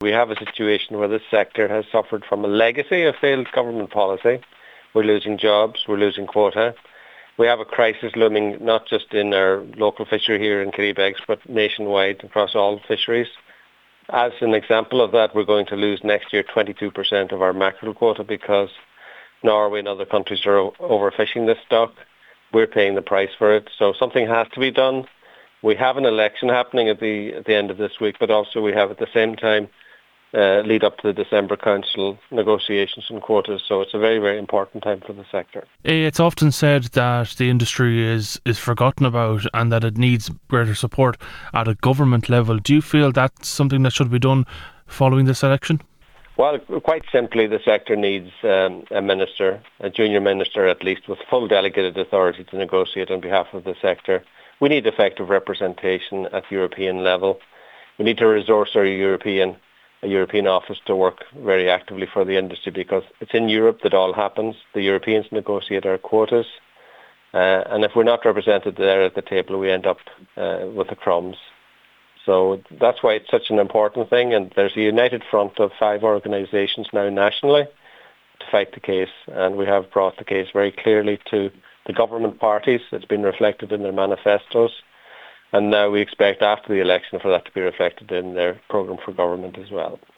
we have a situation where this sector has suffered from a legacy of failed government policy. We're losing jobs, we're losing quota. We have a crisis looming not just in our local fishery here in Kirribegs, but nationwide across all fisheries. As an example of that, we're going to lose next year 22% of our mackerel quota because Norway and other countries are overfishing this stock. We're paying the price for it. So something has to be done. We have an election happening at the end of this week, but also we have at the same time lead up to the December Council negotiations and quotas. So it's a very, very important time for the sector. It's often said that the industry is forgotten about and that it needs greater support at a government level. Do you feel that's something that should be done following this election? Well, quite simply, the sector needs a minister, a junior minister at least, with full delegated authority to negotiate on behalf of the sector. We need effective representation at European level. We need to resource our European office to work very actively for the industry because it's in Europe that all happens. The Europeans negotiate our quotas. And if we're not represented there at the table, we end up with the crumbs. So that's why it's such an important thing. And there's a united front of 5 organisations now nationally to fight the case. And we have brought the case very clearly to the government parties. It's been reflected in their manifestos. And now we expect after the election for that to be reflected in their programme for government as well.